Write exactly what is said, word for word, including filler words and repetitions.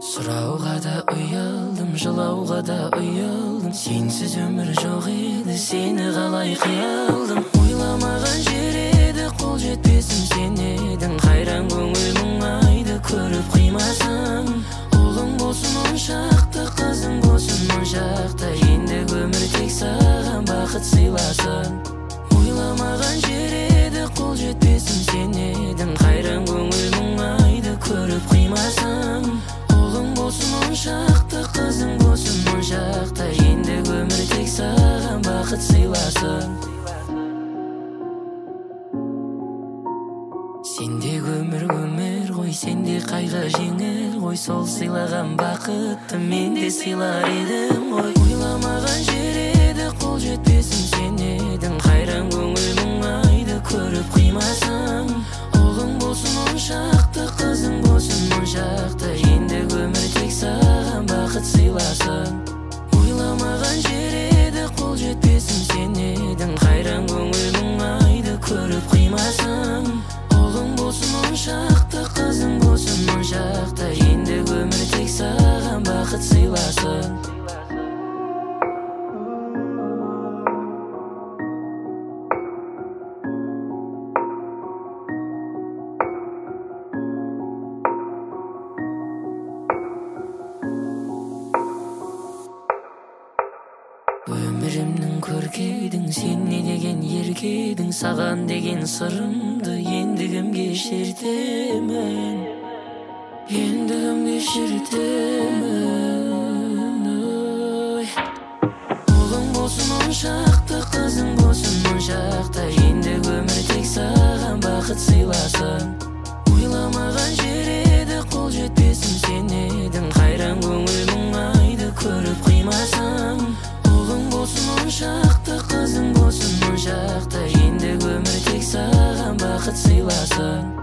Сұрауға да ұялдым, жылауға да ұялдым. Сенсіз өмір жоқ еді, сені қалай қиялдым. Ойламаған жер еді, қол жетпесім сен едің. Қайран көңіл мұңайды көріп қимасам. Ұлың болсын оншақты, қызың болсын моншақты. Енді өмір тек саған бақыт сыйласын. Ойламаған жер еді, қол жетпесім сен едің. Қайран көңіл мұңайды көріп қимасам. Ұлың болсын оншақты, қызың болсын моншақты. Енді өмір тек саған бақыт сыйласын. Сенде өмір өмір ғой, сенде қайғы жеңіл ғой. Сол сыйлаған бақытты мен де сыйлар едім ғой. Ойламаған жер еді, қол жетпесім сен едің. Қайран көңіл мұңайды көріп қимасам. Ұлың болсын оншақты, қызың болсын моншақты. Енді өмір тек саған бақыт сыйласын. Ойламаған жер еді, қол жетпесім сен едің. Қайран көңіл мұңайды көріп қимасам. Ұлың болсын оншақты, қызың болсын моншақты. Енді өмір тек саған бақыт сыйласын. Өмірімнің көркедің, сен не деген еркедің. Саған деген сырымды енді кімге шертемін, енді кімге шертемін. Ой. Ұлың болсын оншақты, қызың болсын моншақты. Енді өмір тек саған бақыт сыйласын. Ойламаған жер еді, қол жетпесім сен едің. Қайран көңіл мұңайды көріп қимасам. Ұлың болсын оншақты, қызың болсын моншақты. Енді өмір тек саған бақыт сыйласын.